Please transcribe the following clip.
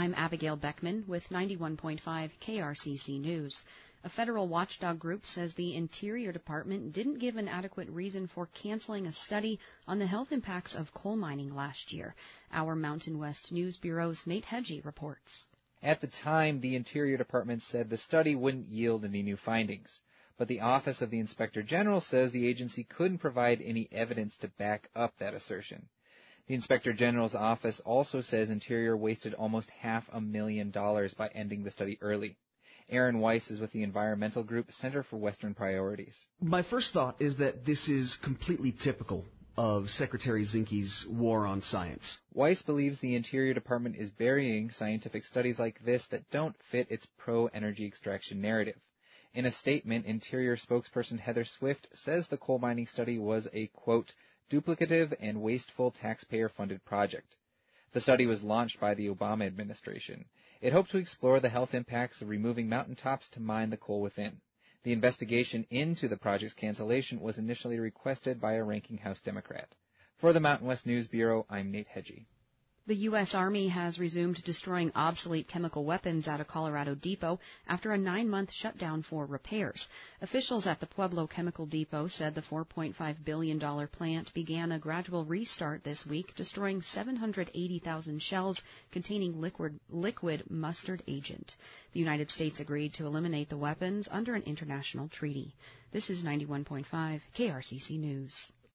I'm Abigail Beckman with 91.5 KRCC News. A federal watchdog group says the Interior Department didn't give an adequate reason for canceling a study on the health impacts of coal mining last year. Our Mountain West News Bureau's Nate Hedgie reports. At the time, the Interior Department said the study wouldn't yield any new findings. But the Office of the Inspector General says the agency couldn't provide any evidence to back up that assertion. The Inspector General's office also says Interior wasted almost $500,000 by ending the study early. Aaron Weiss is with the environmental group Center for Western Priorities. My first thought is that this is completely typical of Secretary Zinke's war on science. Weiss believes the Interior Department is burying scientific studies like this that don't fit its pro-energy extraction narrative. In a statement, Interior spokesperson Heather Swift says the coal mining study was a, quote, duplicative and wasteful taxpayer-funded project. The study was launched by the Obama administration. It hoped to explore the health impacts of removing mountaintops to mine the coal within. The investigation into the project's cancellation was initially requested by a ranking House Democrat. For the Mountain West News Bureau, I'm Nate Hedgie. The U.S. Army has resumed destroying obsolete chemical weapons at a Colorado depot after a 9-month shutdown for repairs. Officials at the Pueblo Chemical Depot said the $4.5 billion plant began a gradual restart this week, destroying 780,000 shells containing liquid mustard agent. The United States agreed to eliminate the weapons under an international treaty. This is 91.5 KRCC News.